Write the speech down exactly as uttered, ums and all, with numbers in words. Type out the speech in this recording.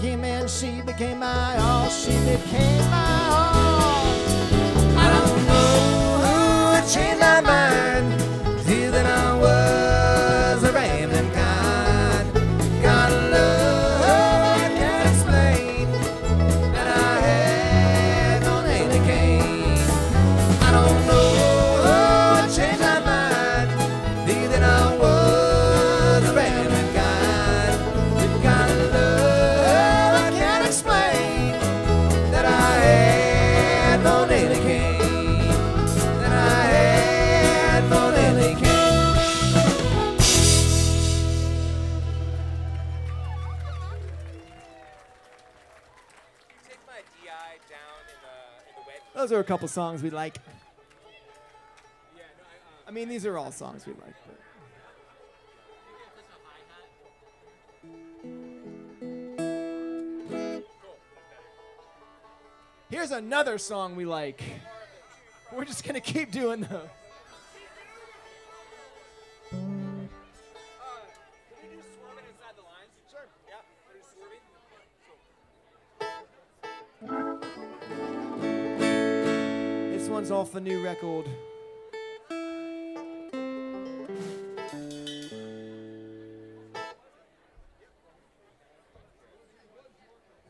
him and she became my all. She became my all. I don't know who would change my mind. Feel that I was a rambling kind. Got a love I can't explain that I had on Annie Kane. I don't know who would change my mind. Feel that I was a rambling kind. Got a love I can't explain that I had on Annie Kane. That I had on Annie Kane. Take my D I down in the in the wet. Those are a couple songs we like. Yeah, no, I, I mean, these are all songs we like. But. Here's another song we like. We're just gonna keep doing those. uh, can we do swerving inside the lines? Sure. Yeah, we're just swerving. This one's off the new record.